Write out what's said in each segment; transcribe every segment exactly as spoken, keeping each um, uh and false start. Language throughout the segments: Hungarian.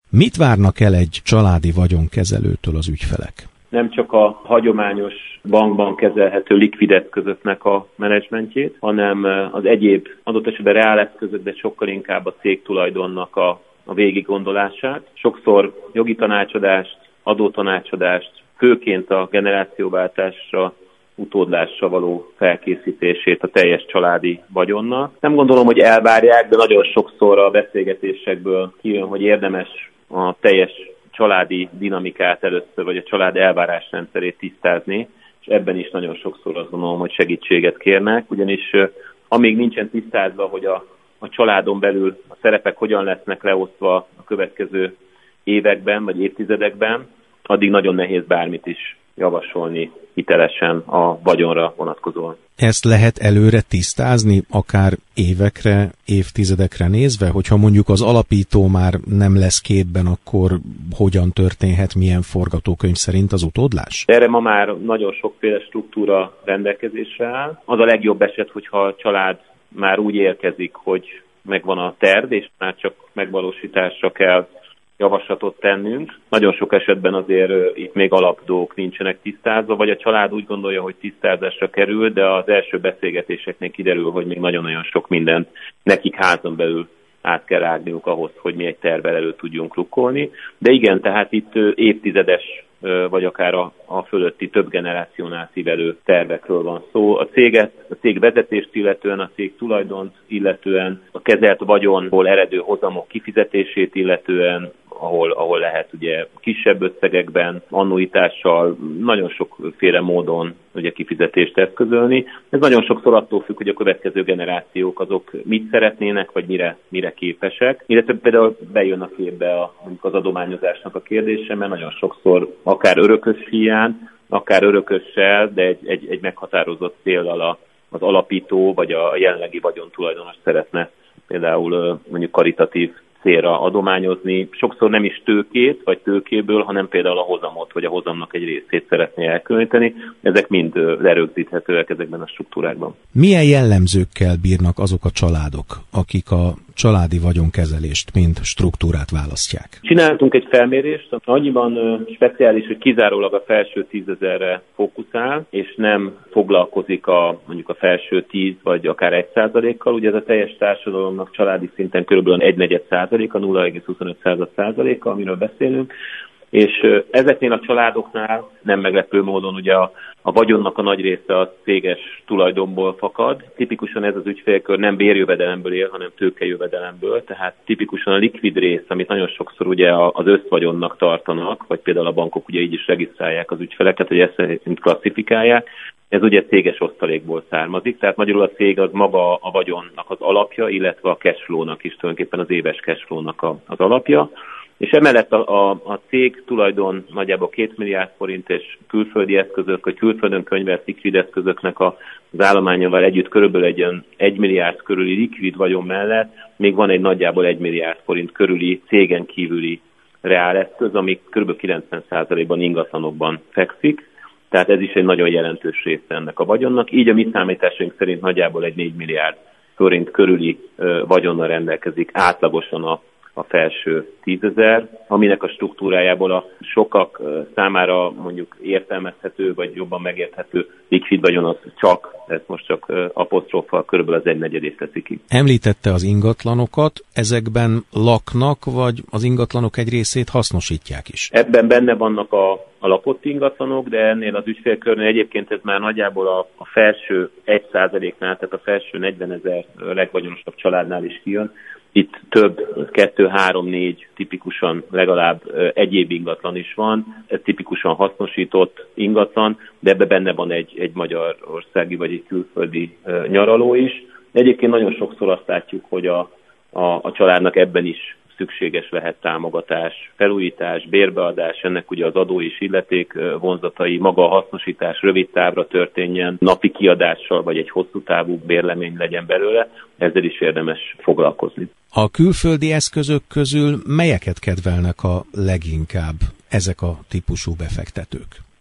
Mit várnak el egy családi vagyonkezelőtől az ügyfelek? Nem csak a hagyományos bankban kezelhető likvid eszközöknek a menedzsmentjét, hanem az egyéb adott esetben reál eszközök, de sokkal inkább a cégtulajdonnak a, a végiggondolását. Sokszor jogi tanácsadást, adótanácsadást, főként a generációváltásra, utódlásra való felkészítését a teljes családi vagyonnak. Nem gondolom, hogy elvárják, de nagyon sokszor a beszélgetésekből kijön, hogy érdemes a teljes családi dinamikát először, vagy a család elvárásrendszerét tisztázni, és ebben is nagyon sokszor azt gondolom, hogy segítséget kérnek, ugyanis amíg nincsen tisztázva, hogy a, a családon belül a szerepek hogyan lesznek leosztva a következő években, vagy évtizedekben, addig nagyon nehéz bármit is javasolni hitelesen a vagyonra vonatkozóan. Ezt lehet előre tisztázni, akár évekre, évtizedekre nézve, hogyha mondjuk az alapító már nem lesz képben, akkor hogyan történhet, milyen forgatókönyv szerint az utódlás? Erre ma már nagyon sokféle struktúra rendelkezésre áll. Az a legjobb eset, hogyha a család már úgy érkezik, hogy megvan a terv, és már csak megvalósításra kell javaslatot tennünk. Nagyon sok esetben azért uh, itt még alapdolgok nincsenek tisztázva, vagy a család úgy gondolja, hogy tisztázásra kerül, de az első beszélgetéseknél kiderül, hogy még nagyon-nagyon sok mindent nekik házon belül át kell rágniuk ahhoz, hogy mi egy tervvel elő tudjunk rukkolni. De igen, tehát itt uh, évtizedes uh, vagy akár a, a fölötti több generációnál szívelő tervekről van szó. A céget, a cég vezetést illetően, a cég tulajdont illetően, a kezelt vagyonból eredő hozamok kifizetését illetően, ahol, ahol lehet ugye kisebb összegekben, annuitással, nagyon sokféle módon ugye kifizetést eszközölni. Ez nagyon sokszor attól függ, hogy a következő generációk azok mit szeretnének, vagy mire, mire képesek. Illetve például bejön a képbe a, az adományozásnak a kérdése, mert nagyon sokszor akár örökös hiány, akár örökössel, de egy, egy, egy meghatározott céllal a, az alapító, vagy a jelenlegi vagyontulajdonos szeretne például mondjuk karitatív célra adományozni. Sokszor nem is tőkét, vagy tőkéből, hanem például a hozamot, vagy a hozamnak egy részét szeretné elkülöníteni. Ezek mind lerögzíthetőek ezekben a struktúrákban. Milyen jellemzőkkel bírnak azok a családok, akik a családi vagyonkezelést, mint struktúrát választják? Csináltunk egy felmérést, annyiban speciális, hogy kizárólag a felső tízezerre fókuszál, és nem foglalkozik a mondjuk a felső tíz vagy akár egy százalékkal. Ugye ez a teljes társadalomnak családi szinten körülbelül egy negyed százaléka, nulla egész huszonöt százaléka, amiről beszélünk. És ezeknél a családoknál nem meglepő módon ugye a, a vagyonnak a nagy része a céges tulajdonból fakad. Tipikusan ez az ügyfélkör nem bérjövedelemből él, hanem tőkejövedelemből, tehát tipikusan a likvid rész, amit nagyon sokszor ugye az összvagyonnak tartanak, vagy például a bankok ugye így is regisztrálják az ügyfeleket, hogy ezt szerint klasszifikálják. Ez ugye céges osztalékból származik, tehát magyarul a cég az maga a vagyonnak az alapja, illetve a cashflow-nak is tulajdonképpen az éves cashflow-nak a, az alapja. És emellett a, a, a cég tulajdon nagyjából két milliárd forint és külföldi eszközök, vagy külföldön könyvelt likvid eszközöknek az állományával együtt körülbelül egy egy milliárd körüli likvid vagyon mellett még van egy nagyjából egy milliárd forint körüli cégen kívüli reál eszköz, ami kb. kilencven százalékban ingatlanokban fekszik. Tehát ez is egy nagyon jelentős része ennek a vagyonnak. Így a mi számításaink szerint nagyjából egy négy milliárd forint körüli ö, vagyonnal rendelkezik átlagosan a a felső tízezer, aminek a struktúrájából a sokak számára mondjuk értelmezhető, vagy jobban megérthető likvid vagyon az csak, ez most csak aposztróffal körülbelül az egy negyedét teszi ki. Említette az ingatlanokat, ezekben laknak, vagy az ingatlanok egy részét hasznosítják is? Ebben benne vannak a, a lakott ingatlanok, de ennél az ügyfélkörnél egyébként ez már nagyjából a, a felső egy százaléknál, tehát a felső negyvenezer legvagyonosabb családnál is kijön. Itt több, kettő, három, négy tipikusan legalább egyéb ingatlan is van, ez tipikusan hasznosított ingatlan, de ebbe benne van egy, egy magyarországi vagy egy külföldi nyaraló is. Egyébként nagyon sokszor azt látjuk, hogy a, a, a családnak ebben is szükséges lehet támogatás, felújítás, bérbeadás, ennek ugye az adó és illeték vonzatai, maga a hasznosítás rövid távra történjen, napi kiadással vagy egy hosszú távú bérlemény legyen belőle, ezzel is érdemes foglalkozni. A külföldi eszközök közül melyeket kedvelnek a leginkább ezek a típusú befektetők?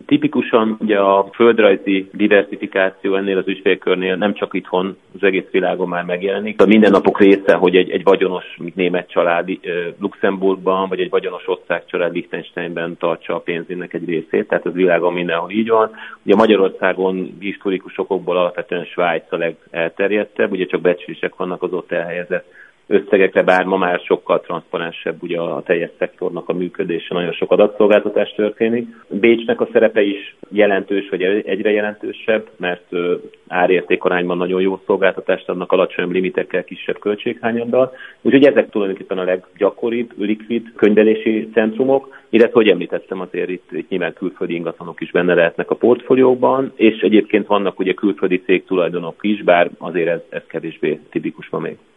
Tipikusan ugye a földrajzi diversifikáció ennél az ügyfélkörnél nem csak itthon, az egész világon már megjelenik. A mindennapok része, hogy egy, egy vagyonos német család Luxemburgban, vagy egy vagyonos osztrák család Liechtensteinben tartsa a pénzének egy részét, tehát az világon mindenhol így van. Ugye Magyarországon historikus okokból alapvetően Svájc a legelterjedtebb, ugye csak becslések vannak az ott elhelyezett összegekre, bár ma már sokkal transzparensebb ugye a teljes szektornak a működése, nagyon sok adatszolgáltatás történik. Bécsnek a szerepe is jelentős, vagy egyre jelentősebb, mert árértékarányban nagyon jó szolgáltatást adnak, alacsonyabb limitekkel, kisebb költséghányaddal. Úgyhogy ezek tulajdonképpen a leggyakoribb, likvid könyvelési centrumok, illetve, hogy említettem, azért itt, itt nyilván külföldi ingatlanok is benne lehetnek a portfóliókban, és egyébként vannak ugye külföldi cégtulajdonok is, bár azért ez, ez kevésbé tipikus ma még.